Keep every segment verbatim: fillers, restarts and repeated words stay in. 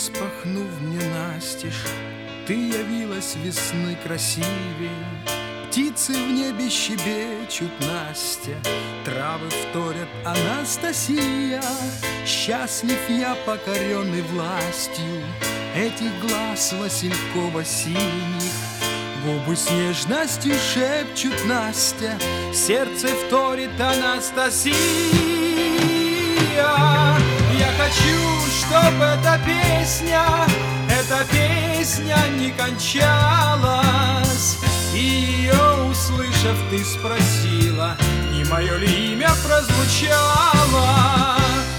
распахнув мне настежь, ты явилась весны красивей. Птицы в небе щебечут, Настя, травы вторят, Анастасия. Счастлив я, покоренный властью этих глаз васильково-синих. Губы с нежностью шепчут, Настя, сердце вторит, Анастасия. Я хочу, чтобы эта песня, эта песня не кончалась. И ее услышав, ты спросила, не мое ли имя прозвучало.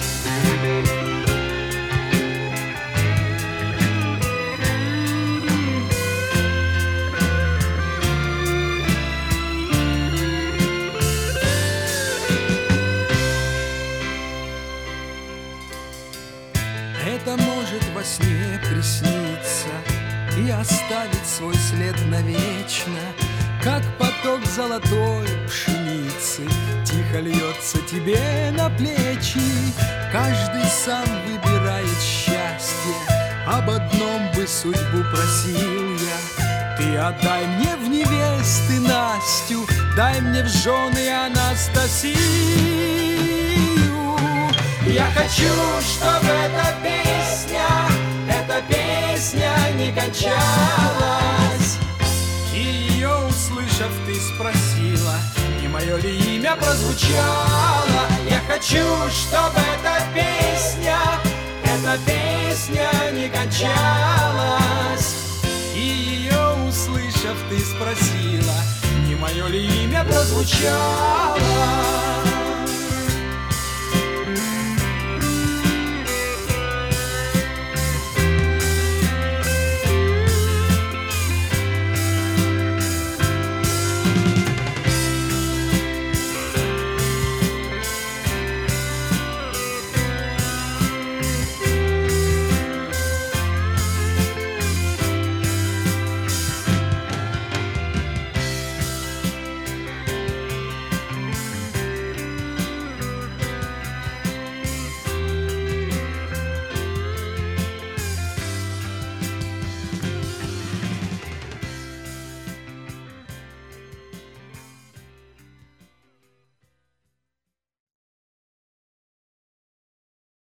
Это может во сне присниться и оставить свой след навечно, как поток золотой пшеницы тихо льется тебе на плечи. Каждый сам выбирает счастье, об одном бы судьбу просил я. Ты отдай мне в невесты Настю, дай мне в жены Анастасию. Я хочу, чтобы эта песня, эта песня не кончалась. И ее услышав, ты спросила, не мое ли имя прозвучало. Я хочу, чтобы эта песня, эта песня не кончалась. И ее услышав, ты спросила, не мое ли имя прозвучало.